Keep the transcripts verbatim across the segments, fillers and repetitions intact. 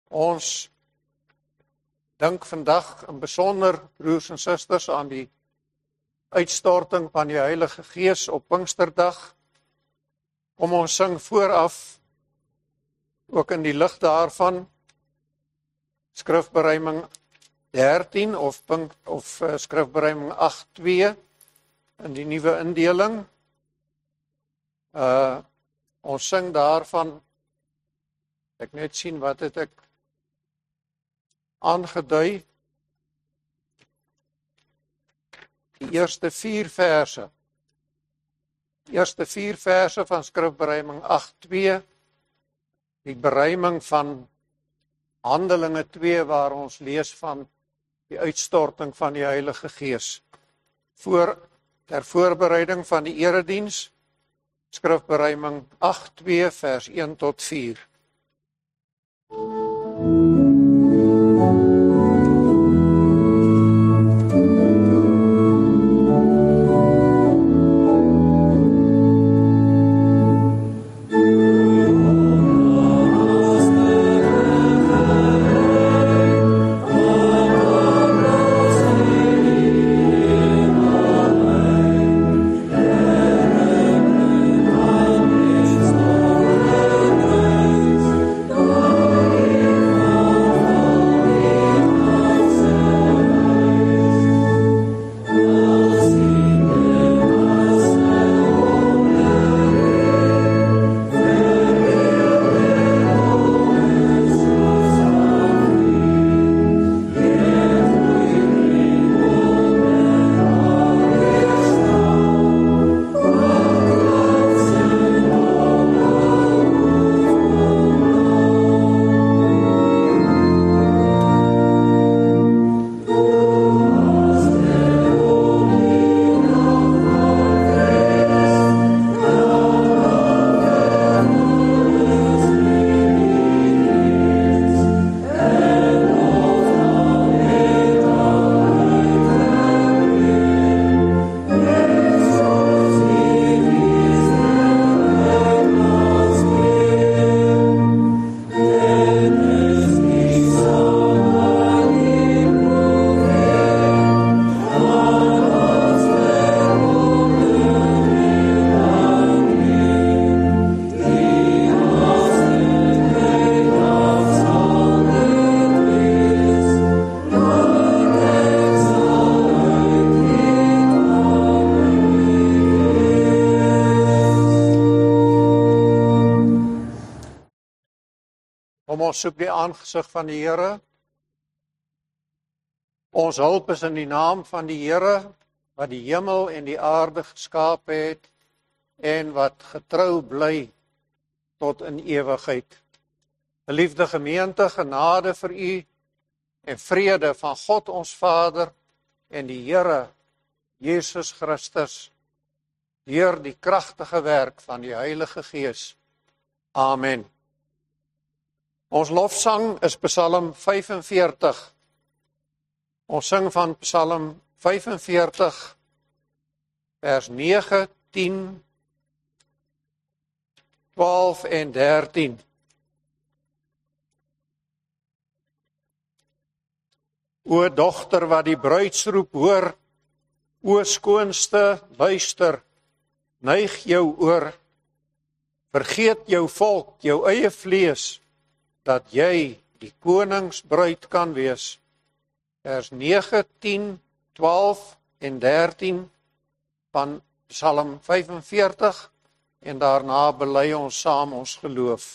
Ons dink vandag in besonder, broers en susters, aan die uitstorting van die Heilige Gees op Pinksterdag. Kom ons sing vooraf, ook in die lig daarvan, skrifberuiming dertien of, pink, of uh, skrifberuiming agt twee in die nuwe indeling. Uh, ons sing daarvan, ek net sien wat het ek aangedui, die eerste vier verse, die eerste vier verse van skrifberuiming agt twee, die beruiming van Handelinge twee, waar ons lees van die uitstorting van die Heilige Gees. Voor, ter voorbereiding van die erediens, skrifberuiming agt twee vers een tot vier. Ons soek die aangesig van die Here. Ons hulp is in die naam van die Here, wat die hemel en die aarde geskaap het, en wat getrou bly tot in ewigheid. Geliefde gemeente, genade vir u, en vrede van God ons Vader, en die Here, Jesus Christus, deur die kragtige werk van die Heilige Gees. Amen. Ons lofsang is Psalm vyfenveertig. Ons sing van Psalm vyfenveertig, vers nege, tien, twaalf en dertien. O dogter wat die bruidsroep hoor, o skoonste, luister, neig jou oor, vergeet jou volk, jou eie vlees, dat jy die koningsbruid kan wees. Vers nege, tien, twaalf en dertien van Psalm vyfenveertig, en daarna bely ons saam ons geloof.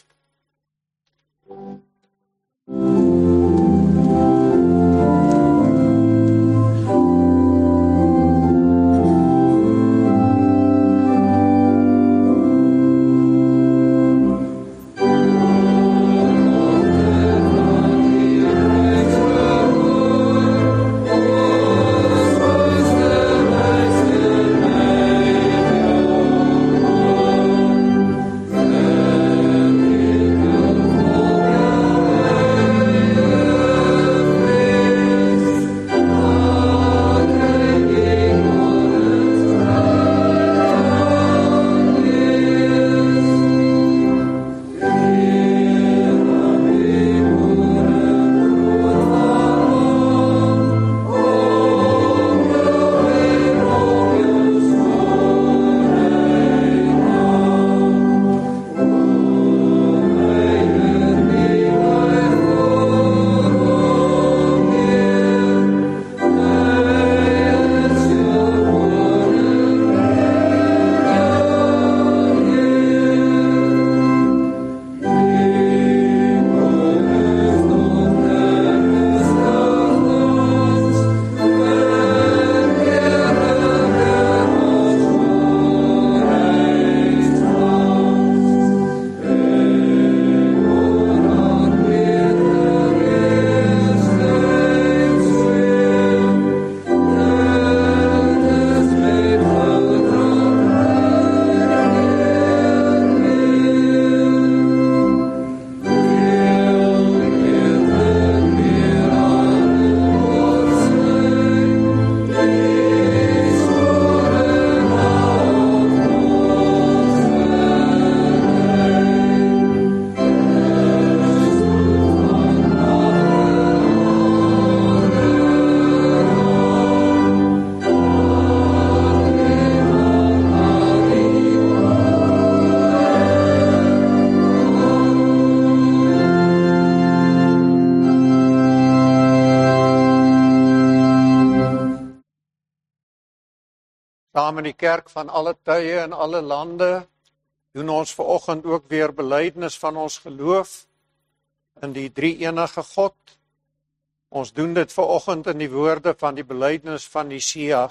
Saam in die kerk van alle tye en alle lande doen ons vanoggend ook weer belydenis van ons geloof in die drie-enige God. Ons doen dit vanoggend in die woorde van die belydenis van Nicea.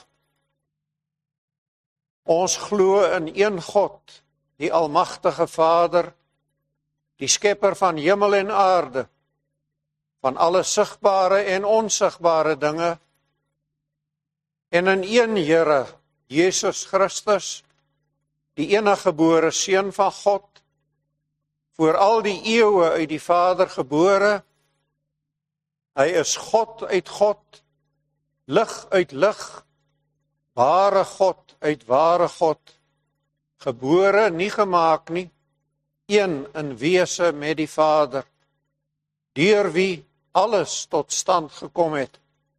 Ons glo in een God, die almagtige Vader, die skepper van hemel en aarde, van alle sigbare en onsigbare dinge, en in een Here, Jesus Christus, die eniggebore Seun van God, voor al die eeue uit die Vader gebore. Hy is God uit God, lig uit lig, ware God uit ware God, gebore, nie gemaak nie, een in wese met die Vader, deur wie alles tot stand gekom het.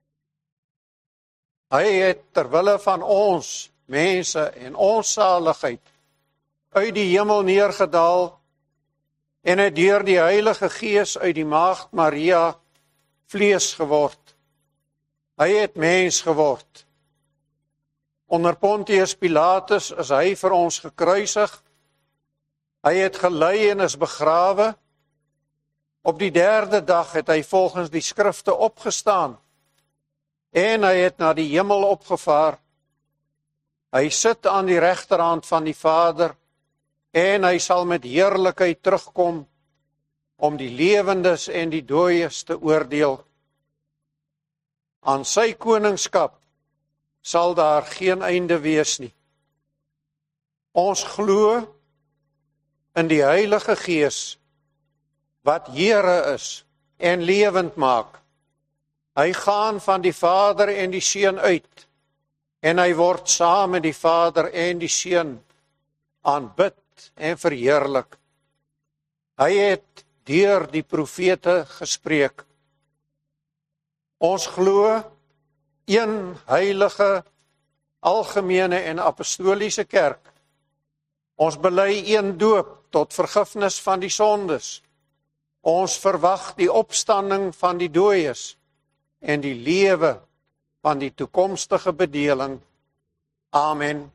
Hy het terwille van ons, mense en ons saligheid, uit die hemel neergedaal en het deur die Heilige Gees uit die Maagd Maria vlees geword. Hy het mens geword. Onder Pontius Pilatus is hy vir ons gekruisig. Hy het gelei en is begrawe. Op die derde dag het hy volgens die skrifte opgestaan. En hy het na die hemel opgevaar. Hy sit aan die regterhand van die Vader, en hy sal met heerlikheid terugkom, om die lewendes en die dooies te oordeel. Aan sy koningskap sal daar geen einde wees nie. Ons glo in die Heilige Gees, wat Here is en lewend maak. Hy gaan van die Vader en die Seun uit, en hy word saam met die Vader en die Seun aanbid en verheerlik. Hy het deur die profete gespreek. Ons glo een heilige, algemene en apostoliese kerk. Ons bely een doop tot vergifnis van die sondes. Ons verwag die opstanding van die dooies en die lewe van die toekomstige bedeling. Amen.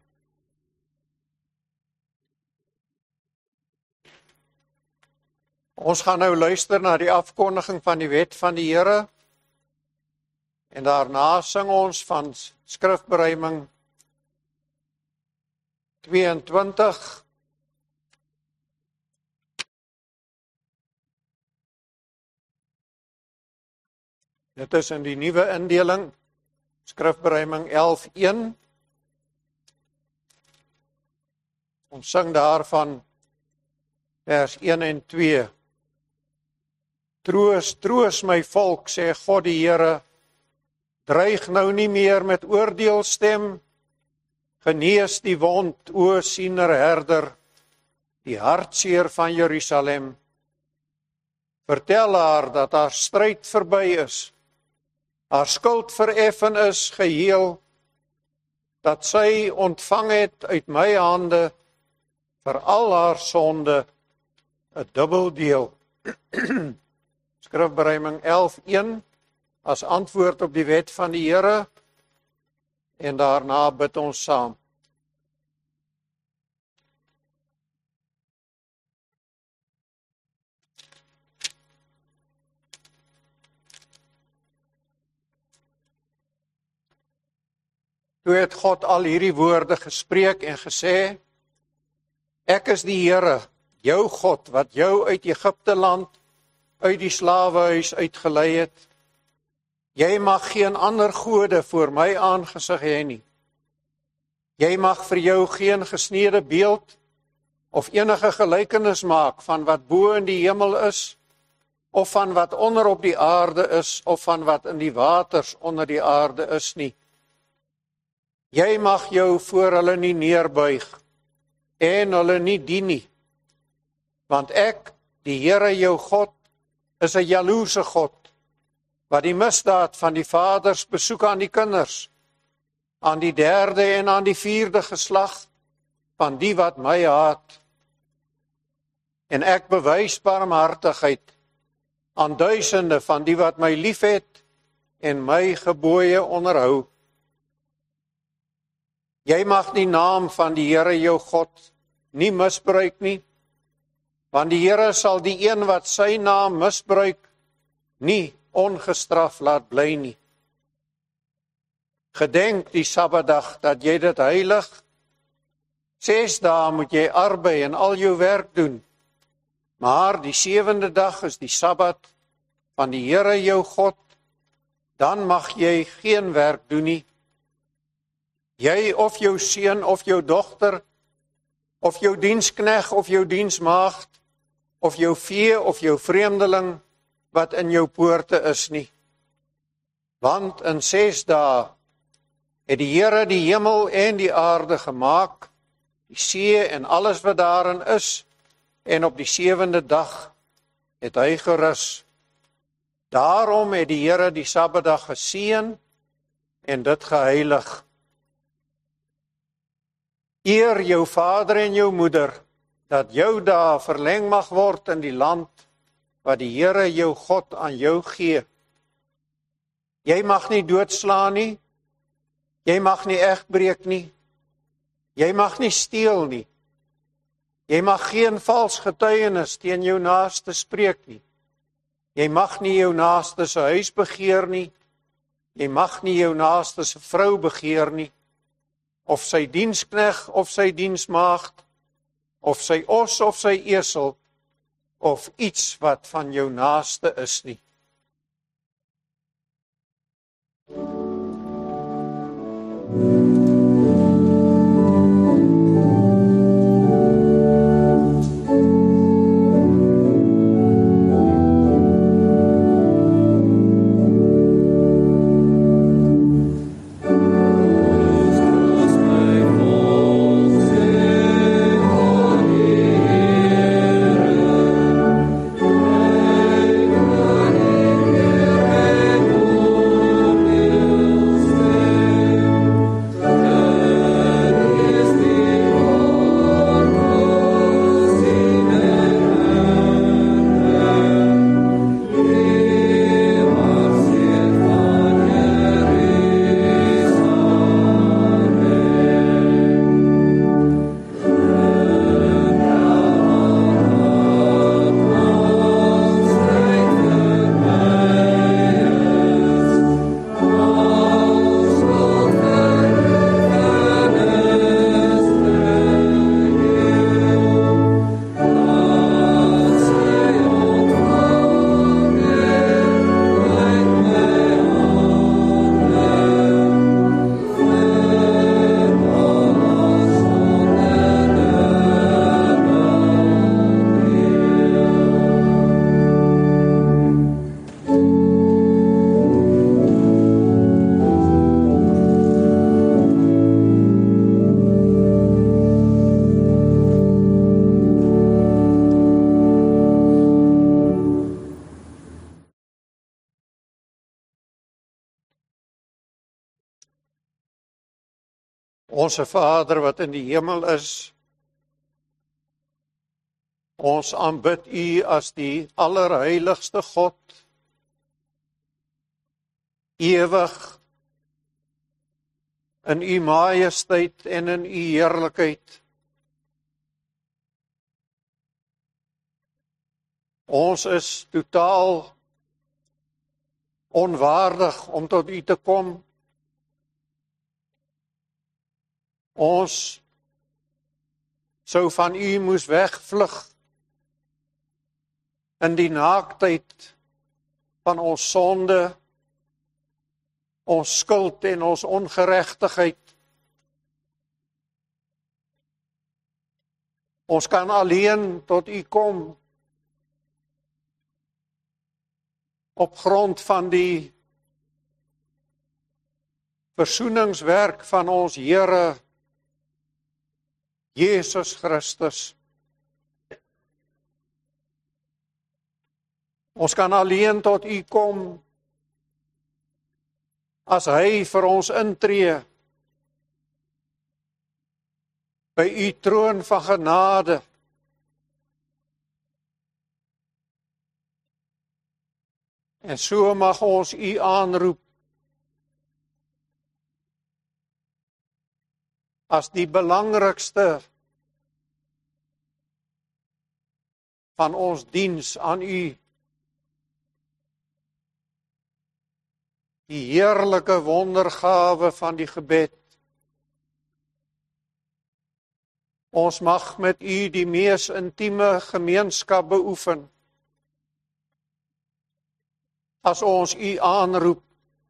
Ons gaan nou luister na die afkondiging van die wet van die Here, en daarna sing ons van skrifberuiming tweeëntwintig. Dit is in die nuwe indeling, skrifberuiming elf een. Ons sing daarvan vers een en twee. Troos, troos my volk, sê God die Here, dreig nou nie meer met oordeelstem, genees die wond, o siener herder, die hartseer van Jerusalem. Vertel haar dat haar stryd verby is, haar skuld vereffen is geheel, dat sy ontvang het uit my hande, vir al haar sonde, 'n dubbel deel. Skrifberuiming elf een, as antwoord op die wet van die Here, en daarna bid ons saam. Toe het God al hierdie woorde gespreek en gesê, ek is die Here, jou God, wat jou uit Egipte land, uit die slawehuis uitgelei het. Jy mag geen ander gode voor my aangesig hê nie. Jy mag vir jou geen gesneede beeld of enige gelykenis maak van wat bo in die hemel is, of van wat onder op die aarde is, of van wat in die waters onder die aarde is nie. Jy mag jou voor hulle nie neerbuig en hulle nie dien nie, want ek, die Here jou God, is 'n jaloerse God, wat die misdaad van die vaders besoek aan die kinders, aan die derde en aan die vierde geslag van die wat my haat. En ek bewys barmhartigheid aan duisende van die wat my liefhet en my gebooie onderhou. Jy mag die naam van die Here jou God nie misbruik nie, want die Here sal die een wat sy naam misbruik, nie ongestraf laat bly nie. Gedenk die Sabbatdag dat jy dit heilig. Ses dae moet jy arbei en al jou werk doen, maar die sewende dag is die Sabbat van die Here jou God, dan mag jy geen werk doen nie. Jy of jou seun of jou dogter, of jou dienskneg of jou diensmaagd, of jou vee of jou vreemdeling wat in jou poorte is nie. Want in ses dae het die Here die hemel en die aarde gemaak, die see en alles wat daarin is, en op die sewende dag het hy gerus. Daarom het die Here die Sabbatdag geseën en dit geheilig. Eer jou vader en jou moeder, dat jou dae verleng mag word in die land wat die Here jou God aan jou gee. Jy mag nie doodslaan nie, jy mag nie egbreek nie, jy mag nie steel nie, jy mag geen vals getuienis teen jou naaste spreek nie, jy mag nie jou naaste se huis begeer nie, jy mag nie jou naaste se vrou begeer nie, of sy dienskneg of sy diensmaagd, of sy os of sy esel, of iets wat van jou naaste is nie. Onse Vader wat in die hemel is, ons aanbid U as die allerheiligste God, ewig in U majesteit en in U heerlikheid. Ons is totaal onwaardig om tot U te kom. Ons sou van U moes wegvlug in die naaktheid van ons sonde, ons skuld en ons ongeregtigheid. Ons kan alleen tot U kom op grond van die versoeningswerk van ons Here Jesus Christus. Ons kan alleen tot U kom as hy vir ons intree by U troon van genade. En so mag ons U aanroep. as die belangrikste van ons diens aan U. Die heerlike wondergawe van die gebed. Ons mag met U die mees intieme gemeenskap beoefen. As ons U aanroep,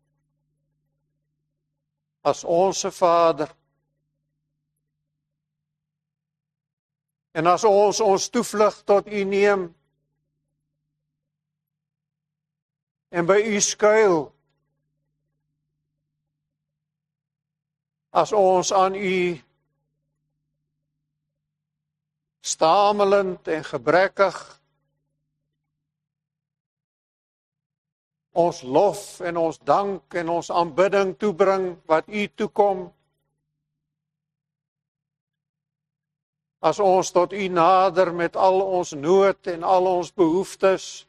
as onse Vader. En as ons ons toevlug tot U neem, en by U skuil, as ons aan U stamelend en gebrekkig ons lof en ons dank en ons aanbidding toebring wat U toekom, as ons tot U nader met al ons nood en al ons behoeftes,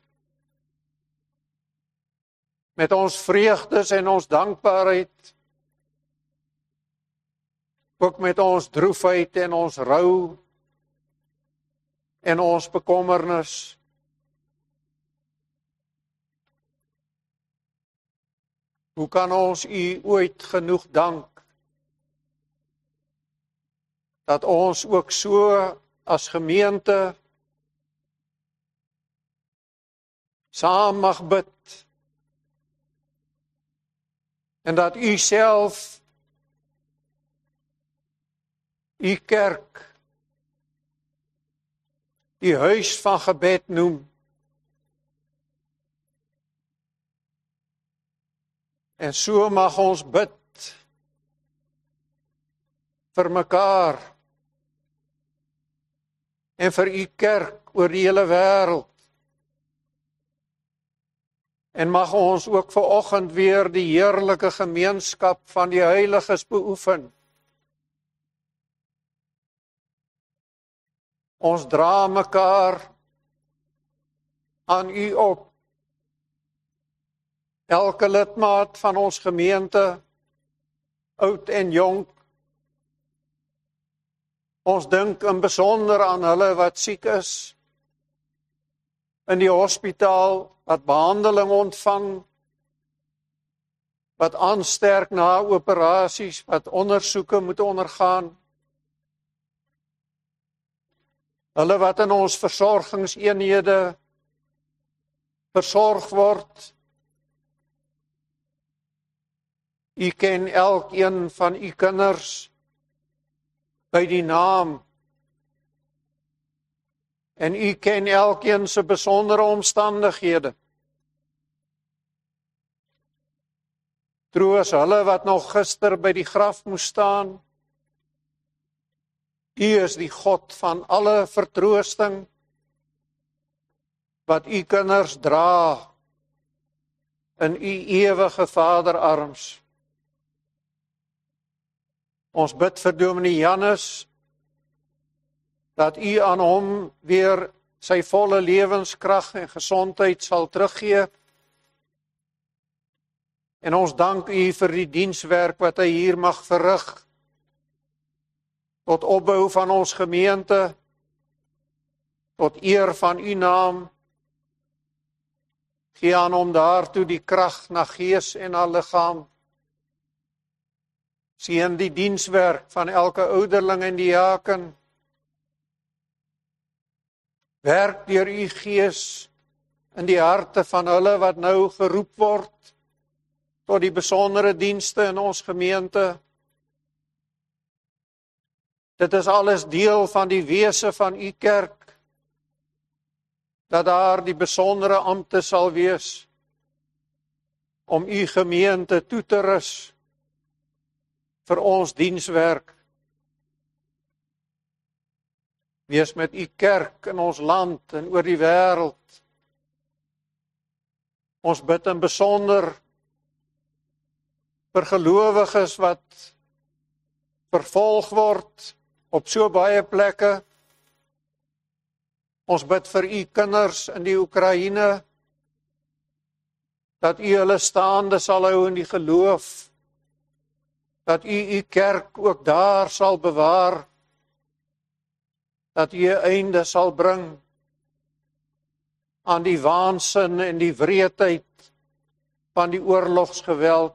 met ons vreugdes en ons dankbaarheid, ook met ons droefheid en ons rou en ons bekommernis. Hoe kan ons U ooit genoeg dank, dat ons ook so as gemeente saam mag bid, en dat U self, U kerk, die huis van gebed noem, en so mag ons bid vir mekaar en vir U kerk oor die hele wêreld. En mag ons ook vanoggend weer die heerlike gemeenskap van die heiliges beoefen. Ons dra mekaar aan U op. Elke lidmaat van ons gemeente, oud en jonk. Ons dink in besonder aan hulle wat siek is, in die hospitaal, wat behandeling ontvang, wat aansterk na operasies, wat ondersoeke moet ondergaan. Hulle wat in ons versorgingseenhede versorg word. U ken elkeen van U kinders by die naam. En U ken elkeen se besondere omstandighede. Troos hulle wat nog gister by die graf moes staan. U is die God van alle vertroosting, wat U kinders dra in U ewige vaderarms. Ons bid vir Dominee Jannes, dat U aan hom weer sy volle lewenskrag en gesondheid sal teruggee. En ons dank U vir die dienswerk wat hy hier mag verrig, tot opbou van ons gemeente, tot eer van U naam. Gee aan hom daartoe die krag na gees en na liggaam. Seën die dienswerk van elke ouderling en diaken. Werk deur U Gees in die harte van hulle wat nou geroep word tot die besondere dienste in ons gemeente. Dit is alles deel van die wese van U kerk, dat daar die besondere ampte sal wees om U gemeente toe te rus vir ons dienswerk. Wees met U kerk in ons land en oor die wêreld. Ons bid in besonder vir gelowiges wat vervolg word op so baie plekke. Ons bid vir U kinders in die Oekraïne, dat U hulle staande sal hou in die geloof, dat U U kerk ook daar sal bewaar, dat U 'n einde sal bring aan die waansin en die wreedheid van die oorlogsgeweld.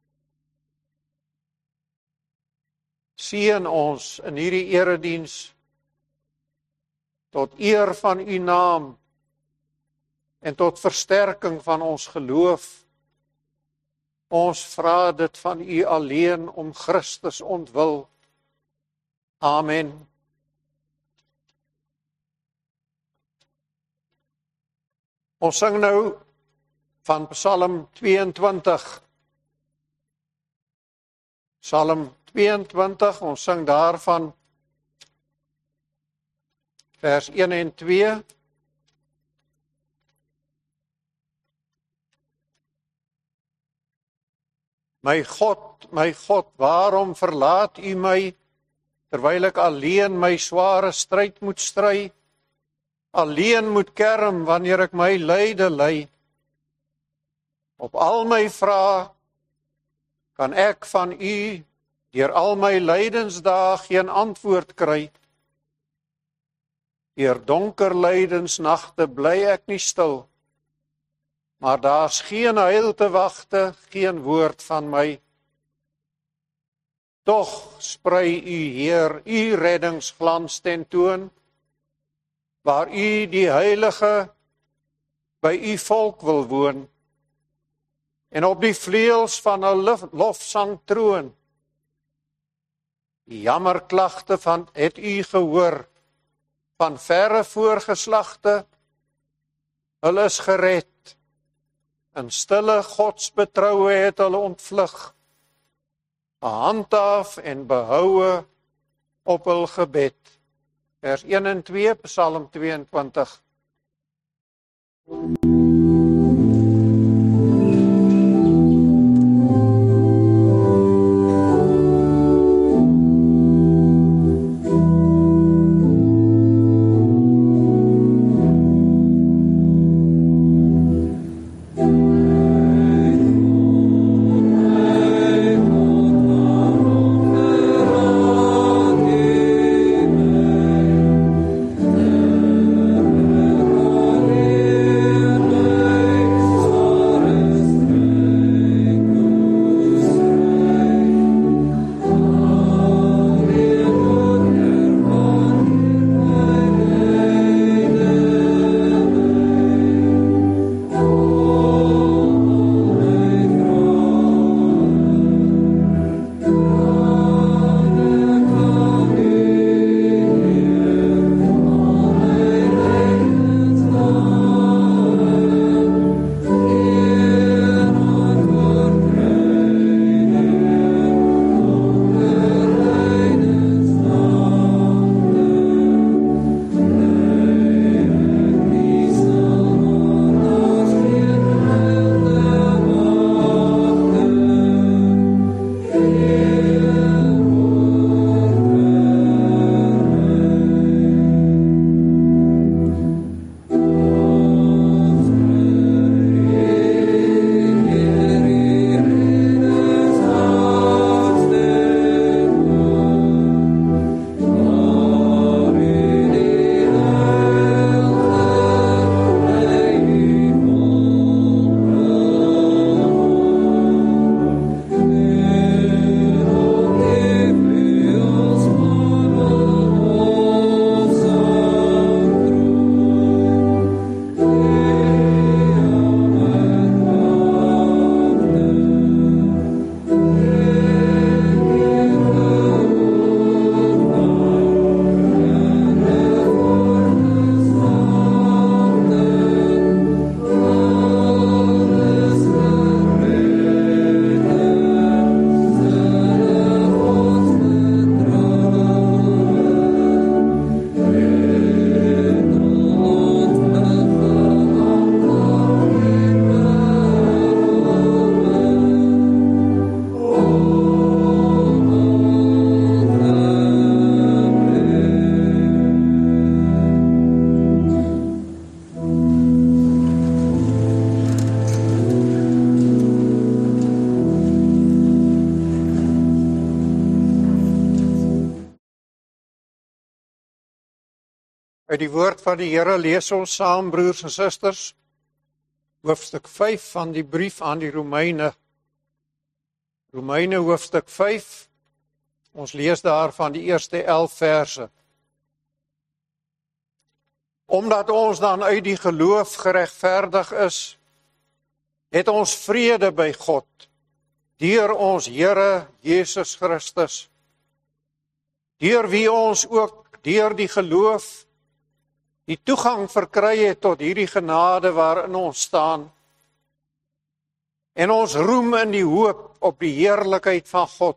Seën ons in hierdie erediens tot eer van U naam en tot versterking van ons geloof. Ons vra dit van U alleen om Christus ontwil. Amen. Ons sing nou van Psalm tweeëntwintig. Psalm tweeëntwintig, ons sing daarvan vers een en twee. My God, my God, waarom verlaat U my, terwyl ek alleen my sware stryd moet stry, alleen moet kerm wanneer ek my lyde ly. Op al my vrae kan ek van U deur al my lydensdae geen antwoord kry. Deur donker lydensnagte bly ek nie stil, maar daar's geen heil te wagte, geen woord van my. Tog sprei U Heer, U reddingsglans tentoon, waar U die heilige by U volk wil woon, en op die vleuels van 'n lofsang troon. Die jammerklagte van het U gehoor, van verre voorgeslagte, hulle is gered. In stille godsbetroue het hulle ontvlug, gehandhaaf en behoue op hul gebed. Vers een en twee, Psalm tweeëntwintig. Amen. Uit die woord van die Here lees ons saam, broers en susters, hoofstuk vyf van die brief aan die Romeine. Romeine hoofstuk vyf, ons lees daar van die eerste elf verse. Omdat ons dan uit die geloof geregverdig is, het ons vrede by God, deur ons Here Jesus Christus, deur wie ons ook deur die geloof die toegang verkry het tot hierdie genade waarin ons staan, en ons roem in die hoop op die heerlikheid van God.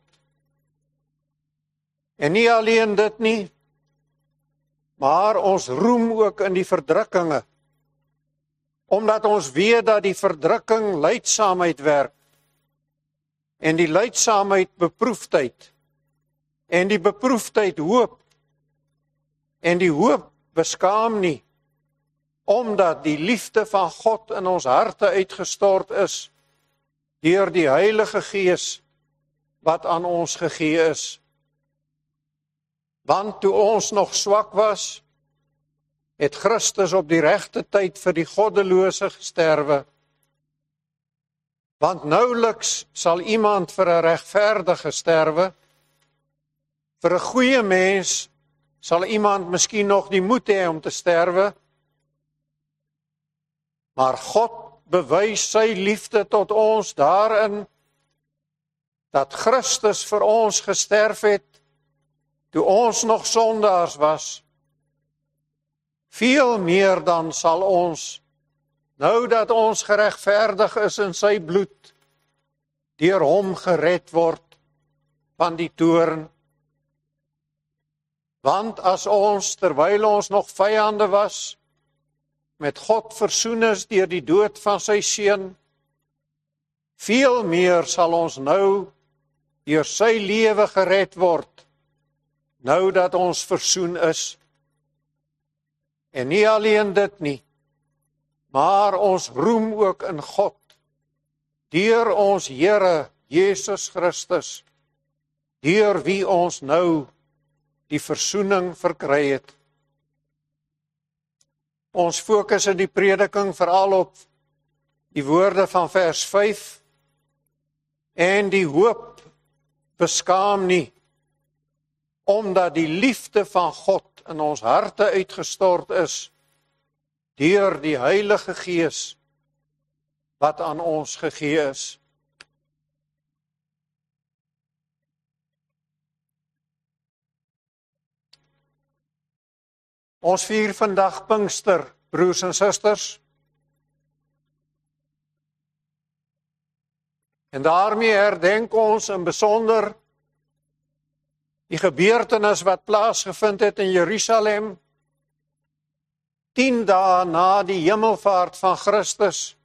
En nie alleen dit nie, maar ons roem ook in die verdrukkinge, omdat ons weet dat die verdrukking lydsaamheid werk, en die lydsaamheid beproefdheid, en die beproefdheid hoop, en die hoop beskaam nie, omdat die liefde van God in ons harte uitgestort is, deur die Heilige Gees wat aan ons gegee is. Want toe ons nog swak was, het Christus op die regte tyd vir die goddelose gesterwe. Want nouliks sal iemand vir 'n regverdige sterwe, vir 'n goeie mens sal iemand miskien nog die moed hê om te sterwe, maar God bewys sy liefde tot ons daarin, dat Christus vir ons gesterf het, toe ons nog sondaars was. Veel meer dan sal ons, nou dat ons geregverdig is in sy bloed, deur hom gered word van die toorn. Want as ons, terwyl ons nog vyande was, met God versoen is deur die dood van sy seun, veel meer sal ons nou deur sy lewe gered word, nou dat ons versoen is. En nie alleen dit nie, maar ons roem ook in God, deur ons Here Jesus Christus, deur wie ons nou die versoening verkry het. Ons fokus in die prediking veral op die woorde van vers vyf, en die hoop beskaam nie, omdat die liefde van God in ons harte uitgestort is, deur die Heilige Gees wat aan ons gegee is. Ons vier vandag Pinkster, broers en susters. En daarmee herdenk ons in besonder die gebeurtenis wat plaasgevind het in Jerusalem, tien dae na die hemelvaart van Christus,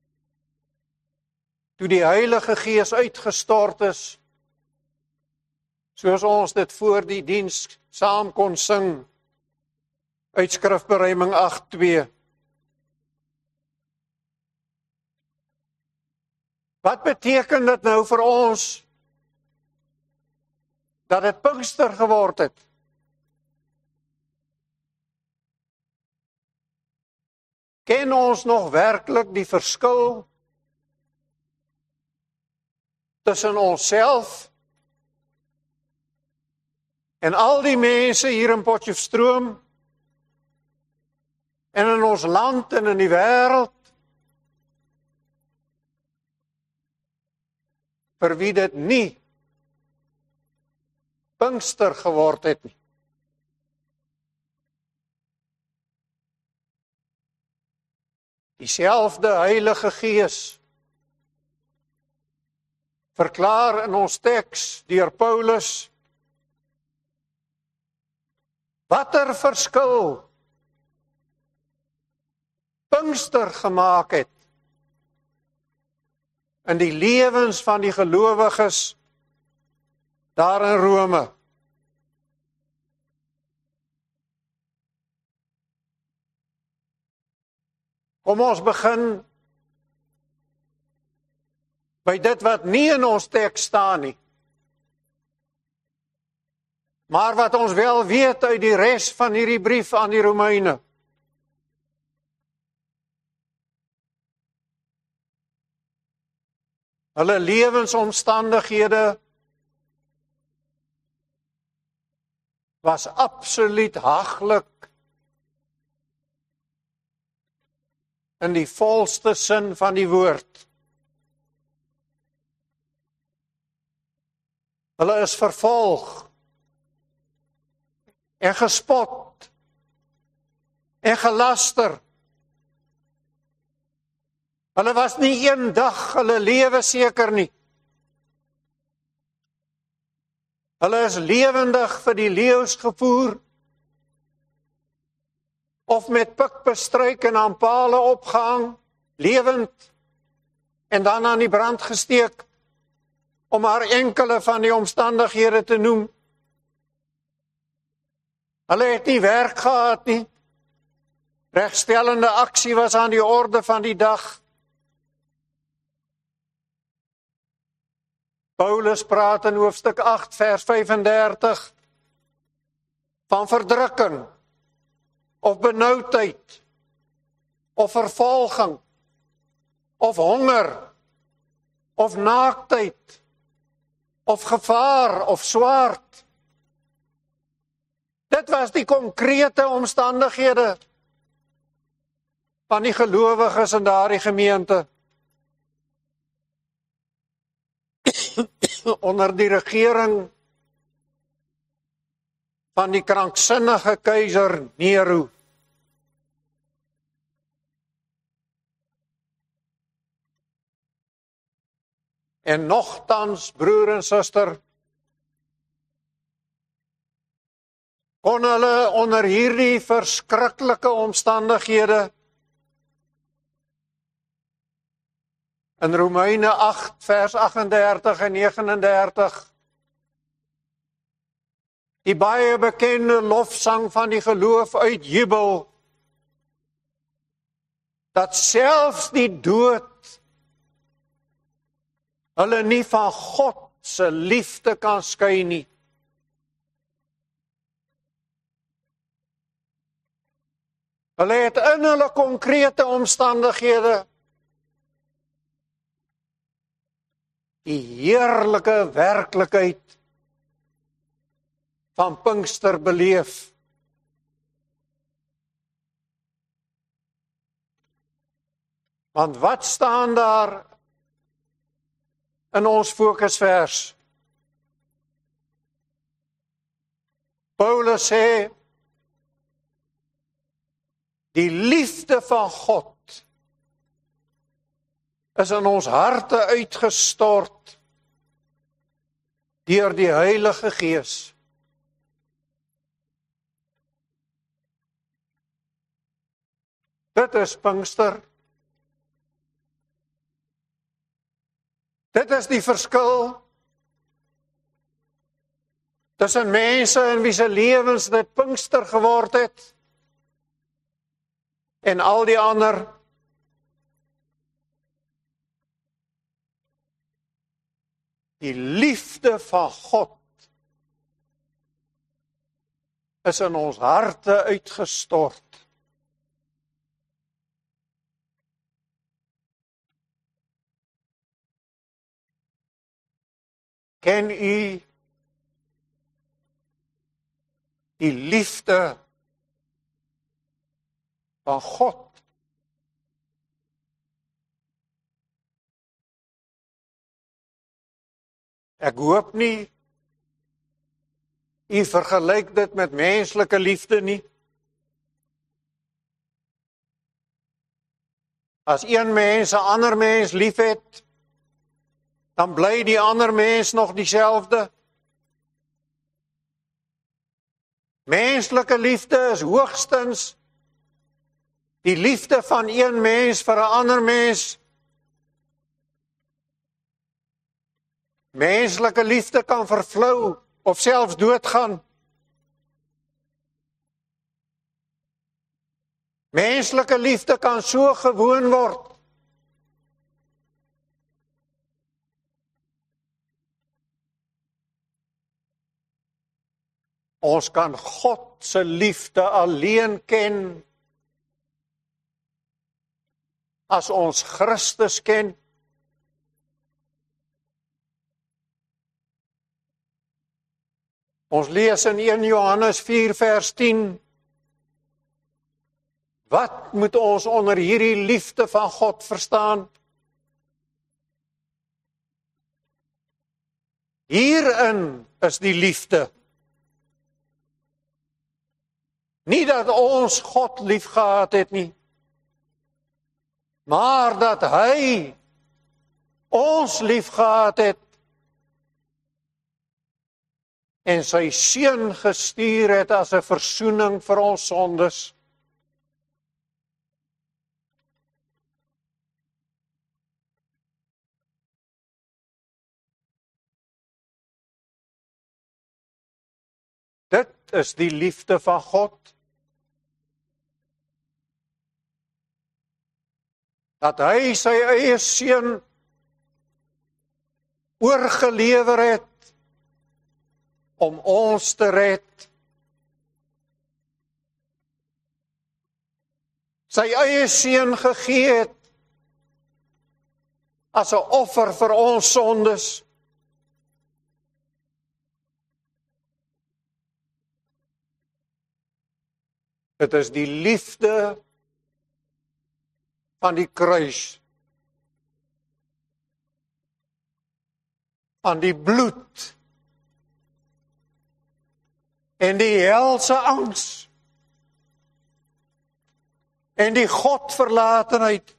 toe die Heilige Gees uitgestort is, soos ons dit voor die diens saam kon sing, uit Skrifberuiming agt twee. Wat beteken dit nou vir ons, dat het Pinkster geword het? Ken ons nog werklik die verskil tussen onsself en al die mense hier in Potchefstroom en in ons land en in die wêreld, vir wie dit nie Pinkster geword het nie? Dieselfde Heilige Gees verklaar in ons teks deur Paulus, watter verskil Pinkster gemaak het in die lewens van die gelowiges daar in Rome. Kom ons begin by dit wat nie in ons teks staan nie, Maar wat ons wel weet uit die res van hierdie brief aan die Romeine, hulle lewensomstandighede was absoluut haglik in die volste sin van die woord. Hulle is vervolg en gespot en gelaster. Hulle was nie een dag hulle lewe seker nie. Hulle is lewendig vir die leeu's gevoer, of met pik bestryk en aan pale opgehang, lewend, en dan aan die brand gesteek, om maar enkele van die omstandighede te noem. Hulle het nie werk gehad nie. Regstellende aksie was aan die orde van die dag. Paulus praat in hoofstuk agt vers vyfendertig van verdrukking, of benoudheid, of vervolging, of honger, of naaktheid, of gevaar, of swaard. Dit was die konkrete omstandighede van die gelowiges in daardie gemeente. Onder die regering van die kranksinnige keiser Nero. En nogtans, broer en suster, kon hulle onder hierdie verskriklike omstandighede in Romeine agt vers agt-en-dertig en negenendertig die baie bekende lofsang van die geloof uitjubel, dat selfs die dood hulle nie van God se liefde kan skei nie. Hulle het in hulle konkrete omstandighede die heerlike werklikheid van Pinkster beleef. Want wat staan daar in ons fokusvers? Paulus sê, die liefde van God is in ons harte uitgestort deur die Heilige Gees. Dit is Pinkster. Dit is die verskil tussen mense in wie se lewens dit Pinkster geword het en al die ander. Die liefde van God is in ons harte uitgestort. Ken u die liefde van God? Ek hoop nie, u vergelyk dit met menslike liefde nie. As een mens 'n ander mens liefhet, dan bly die ander mens nog dieselfde. Menslike liefde is hoogstens die liefde van een mens vir 'n ander mens. Menslike liefde kan vervlou of selfs doodgaan. Menslike liefde kan so gewoon word Ons kan God se liefde alleen ken as ons Christus ken. Ons lees in eerste Johannes vier vers tien. Wat moet ons onder hierdie liefde van God verstaan? Hierin is die liefde. Nie dat ons God liefgehad het nie, maar dat hy ons liefgehad het en sy seun gestuur het as 'n versoening vir ons sondes. Dit is die liefde van God. Dat hy sy eie seun oorgelewer het om ons te red. Sy eie seun gegee het as 'n offer vir ons sondes. Dit is die liefde van die kruis, van die bloed en die helse angs en die Godverlatenheid.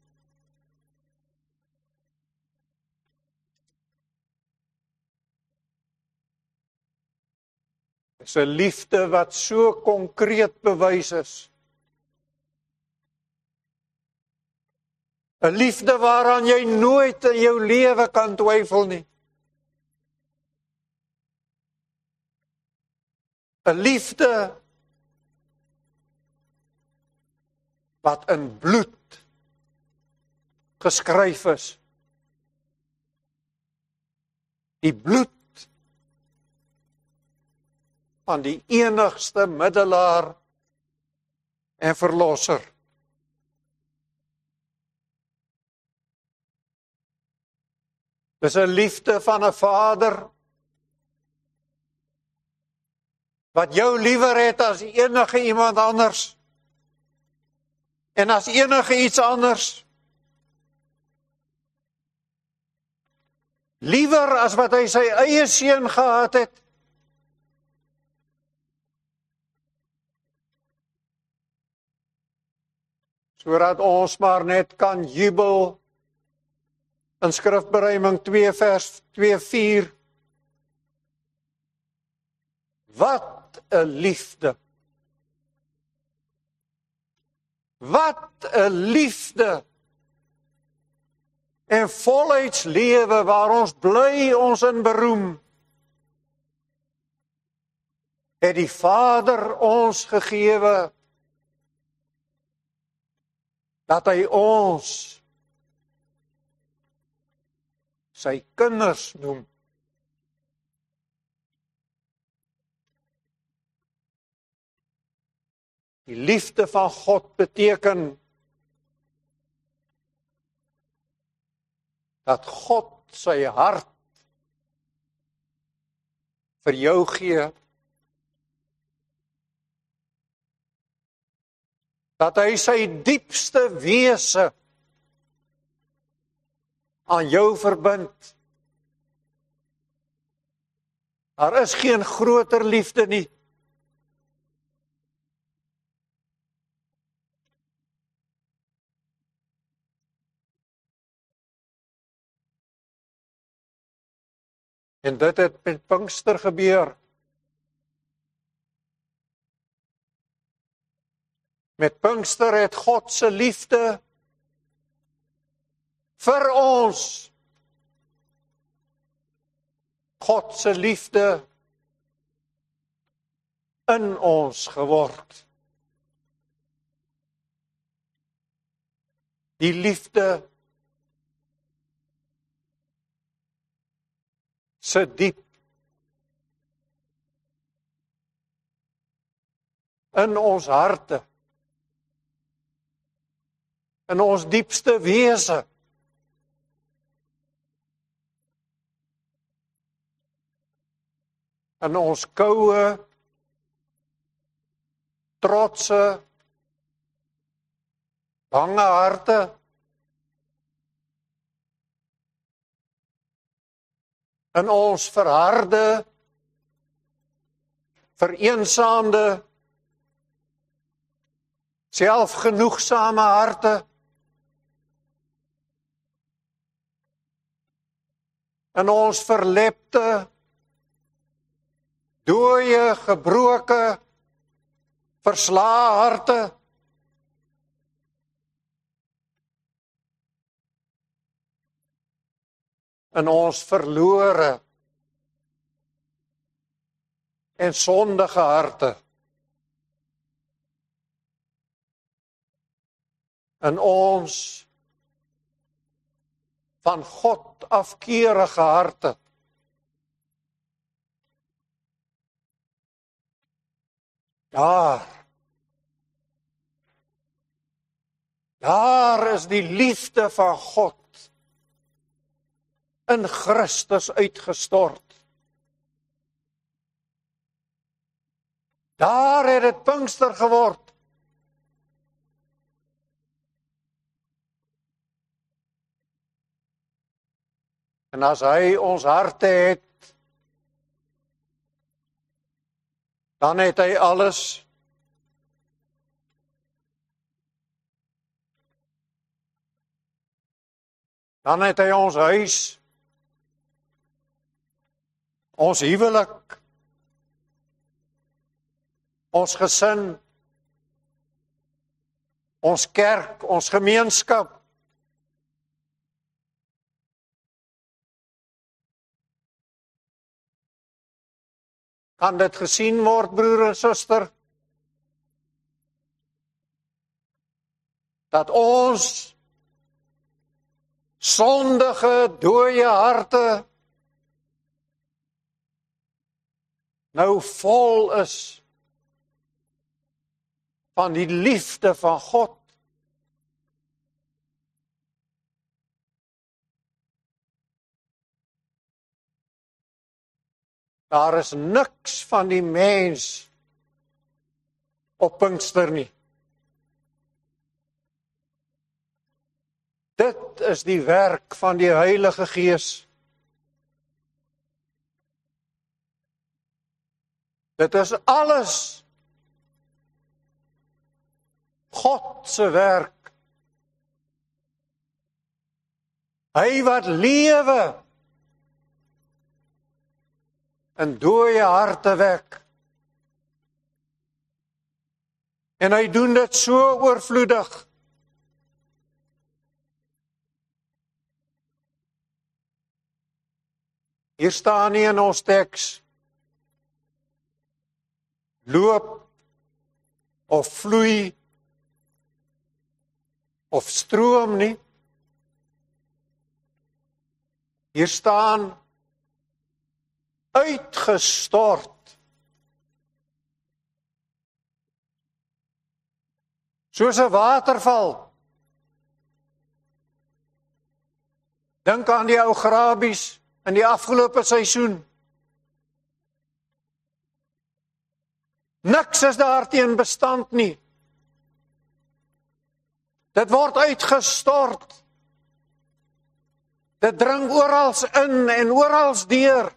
Dit is 'n liefde wat so konkreet bewys is. 'n Liefde waaraan jy nooit in jou lewe kan twyfel nie. 'n Liefde wat in bloed geskryf is. Die bloed van die enigste middelaar en verlosser. Dis 'n liefde van 'n Vader wat jou liewer het as enige iemand anders en as enige iets anders. Liewer as wat hy sy eie seun gehad het. Sodat ons maar net kan jubel in Skrifberuiming twee vers twee vier. Wat 'n liefde! Wat 'n liefde! En volheidslewe waar ons bly ons in beroem. Het die Vader ons gegewe dat hy ons sy kinders noem. Die liefde van God beteken dat God sy hart vir jou gee. Dat hy sy diepste wese aan jou verbind. Daar is geen groter liefde nie. En dit het met Pinkster gebeur. Met Pinkster het God se liefde vir ons, God se liefde in ons geword. Die liefde se diep in ons harte, in ons diepste wese. In ons koue, trotse, bange harte, in ons verharde, vereensaamde, selfgenoegsame harte, in ons verlepte, dooie, gebroke, verslae harte, in ons verlore en sondige harte, in ons van God afkeerige harte, daar, daar is die liefde van God in Christus uitgestort. Daar het het Pinkster geword. En as hy ons harte het, dan het hy alles. Dan het hy ons huis, ons huwelik, ons gesin, ons kerk, ons gemeenskap. Kan dit gesien word, broer en suster, dat ons sondige, dooie harte nou vol is van die liefde van God. Daar is niks van die mens op Pinkster nie. Dit is die werk van die Heilige Gees. Dit is alles God se werk. Hy wat lewe in dooie harte wek. En hy doen dit so oorvloedig. Hier staan nie in ons teks, loop, of vloei, of stroom nie. Hier staan, uitgestort. Soos 'n waterval. Dink aan die ou grabies in die afgelope seisoen. Niks is daarteen bestand nie. Dit word uitgestort. Dit dring orals in en orals deur.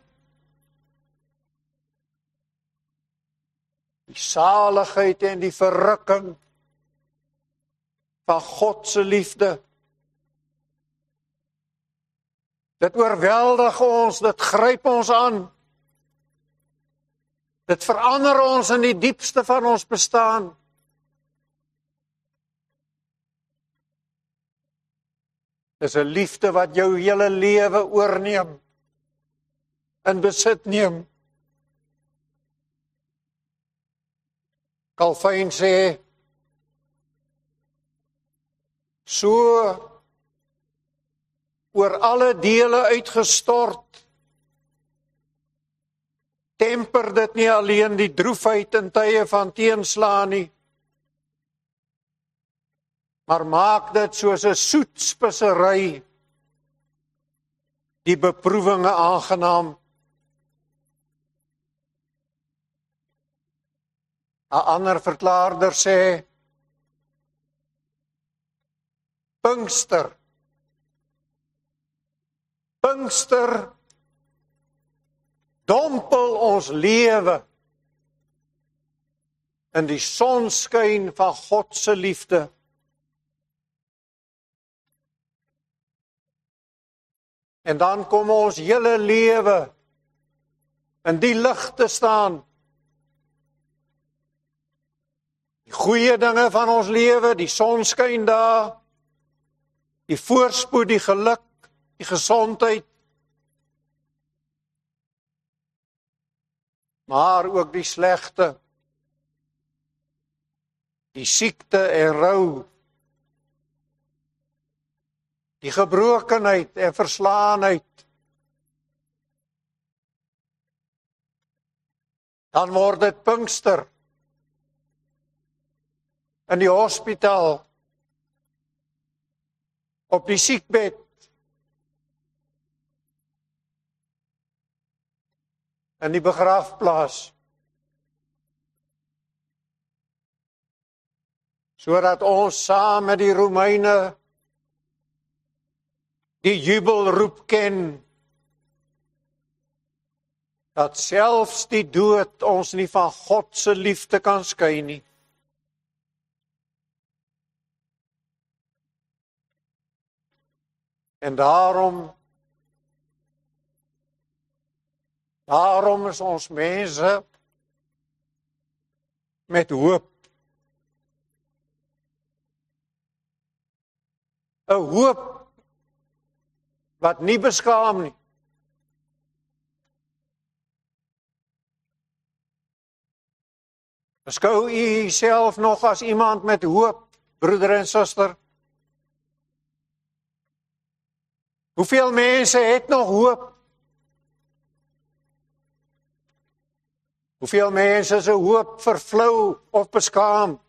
Die saligheid en die verrukking van God se liefde. Dit oorweldig ons, dit gryp ons aan. Dit verander ons in die diepste van ons bestaan. Dis 'n liefde wat jou hele lewe oorneem, in besit neem. Calvin sê, so oor alle dele uitgestort, temper dit nie alleen die droefheid in tye van teenslaan nie, maar maak dit soos 'n soet spesery die beproewinge aangenaam. 'n Ander verklaarder sê, Pinkster, Pinkster dompel ons lewe in die sonskyn van God se liefde. En dan kom ons hele lewe in die lig te staan. Die goeie dinge van ons lewe, die sonskyn daar, die voorspoed, die geluk, die gesondheid, maar ook die slegte, die siekte en rou, die gebrokenheid en verslaanheid. Dan word dit Pinkster in die hospitaal, op die siekbed, in die begraafplaas, sodat ons saam met die Romeine die jubelroep ken, dat selfs die dood ons nie van God se liefde kan skei nie. En daarom, daarom is ons mense met hoop. 'n Hoop wat nie beskaam nie. Beskou u self nog as iemand met hoop, broeder en suster? Hoeveel mense het nog hoop? Hoeveel mense se hoop vervlou of beskaam?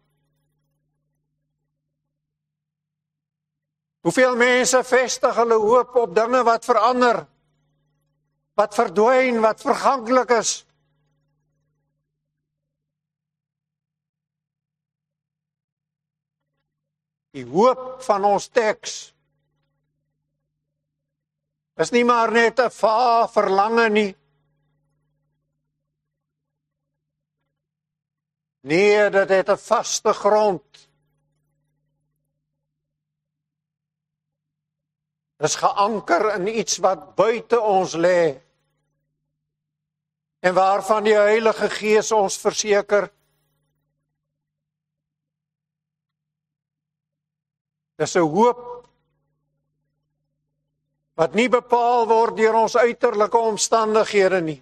Hoeveel mense vestig hulle hoop op dinge wat verander, wat verdwyn, wat verganklik is? Die hoop van ons teks is nie maar net 'n vae verlange nie. Nee, dit het 'n vaste grond. Dit is geanker in iets wat buite ons lê en waarvan die Heilige Gees ons verseker. Dis 'n hoop wat nie bepaal word deur ons uiterlike omstandighede nie.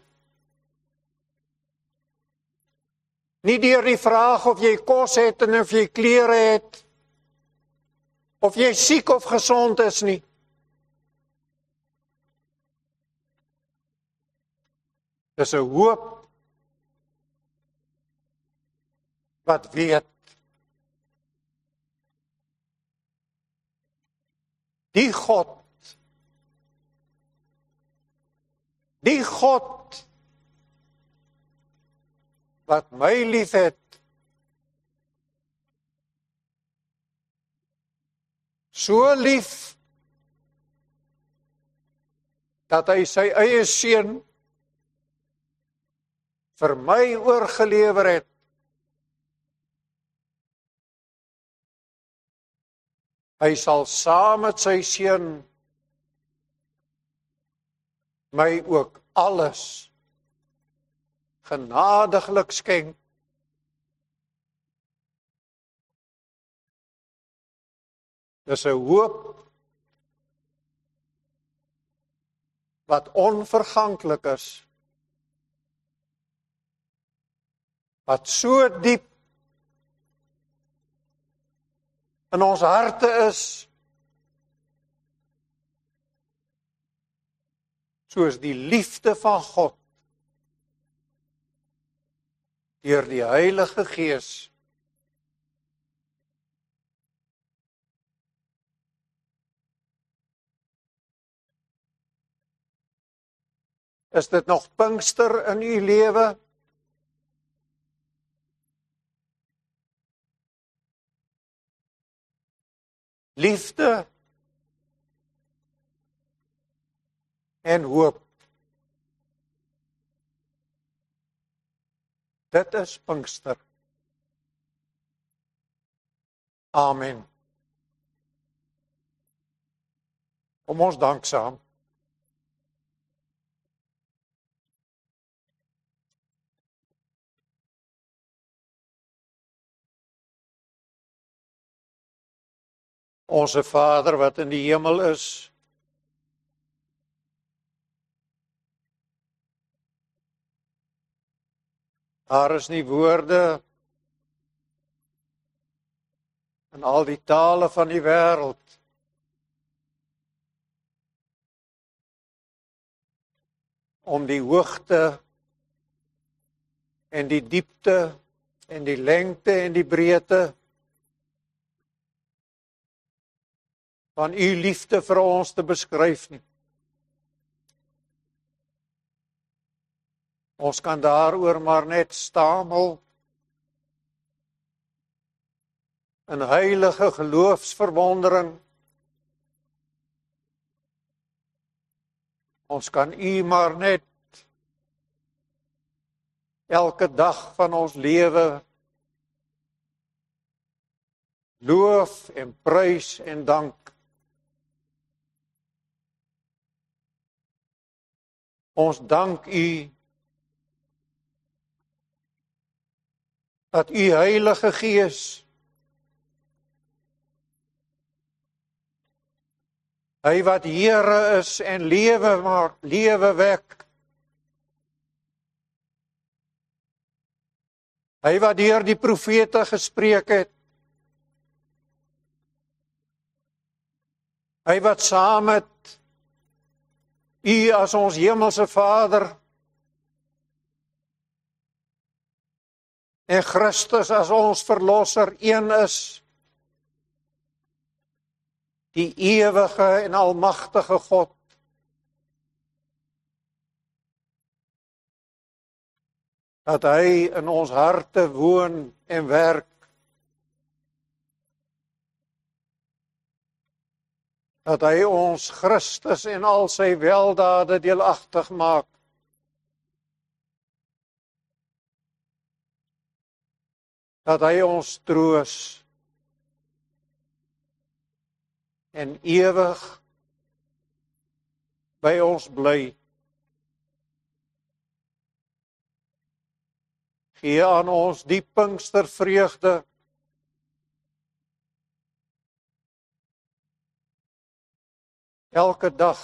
Nie deur die vraag of jy kos het en of jy klere het, of jy siek of gesond is nie. Dis 'n hoop wat weet die God, die God wat my liefhet, so lief dat hy sy eie seun vir my oorgelewer het. Hy sal saam met sy seun my ook alles genadiglik skenk. Dis 'n hoop wat onverganklik is, wat so diep in ons harte is, soos die liefde van God deur die Heilige Gees is dit nog Pinkster in u lewe? Liefde en hoop. Dit is Pinkster. Amen. Kom ons dank saam. Onse Vader wat in die hemel is, daar is nie woorde in al die tale van die wêreld om die hoogte en die diepte en die lengte en die breedte van u liefde vir ons te beskryf nie. Ons kan daaroor maar net stamel in heilige geloofsverwondering. Ons kan u maar net elke dag van ons lewe loof en prys en dank. Ons dank u dat u Heilige Gees hy wat Here is en lewe maak, lewe wek. Hy wat deur die profete gespreek het. Hy wat saam met u as ons hemelse Vader en Christus as ons verlosser een is, die ewige en almagtige God, dat hy in ons harte woon en werk, dat hy ons Christus en al sy weldade deelagtig maak. Dat hy ons troos en ewig by ons bly. Gee aan ons die Pinkstervreugde elke dag,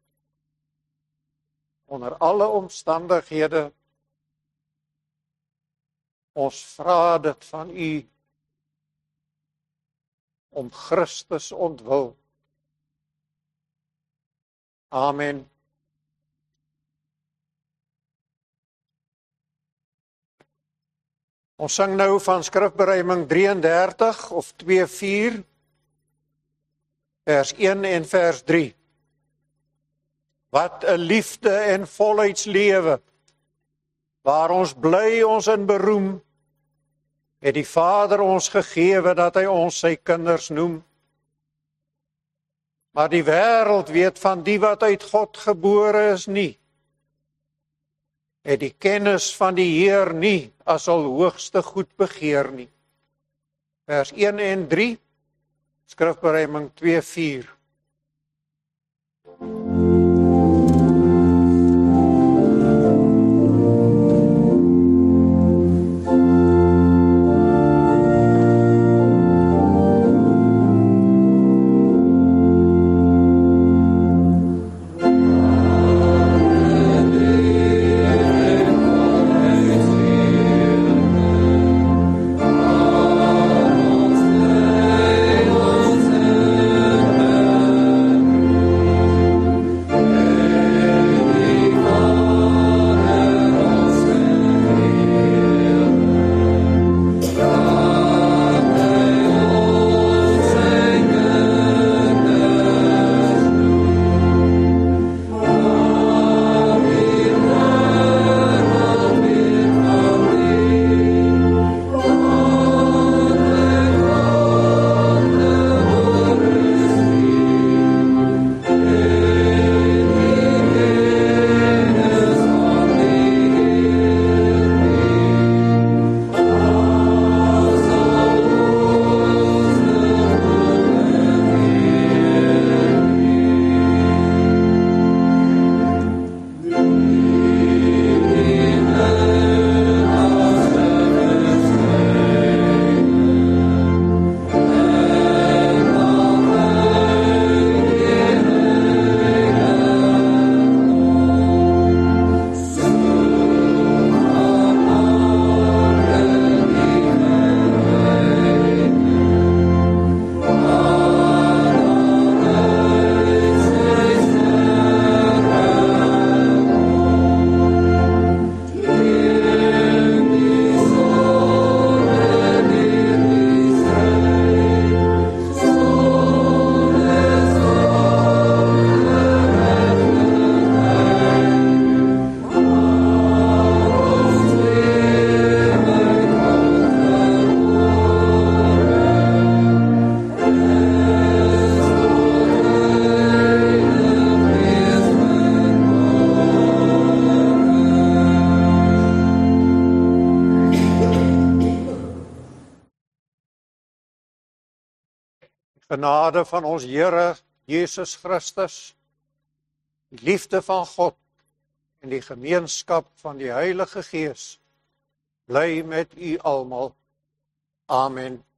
onder alle omstandighede, ons vra dit van u, om Christus ontwil. Amen. Ons sing nou van skrifberuiming drieëndertig of twee vier, vers een en vers drie. Wat 'n liefde en volheidslewe, waar ons bly ons in beroem, het die Vader ons gegewe dat hy ons sy kinders noem. Maar die wêreld weet van die wat uit God gebore is nie, het die kennis van die Heer nie as al hoogste goed begeer nie. Vers een en drie, skrifberuiming twee vier. Oh genade van ons Here Jesus Christus, die liefde van God en die gemeenskap van die Heilige Gees bly met u almal. Amen.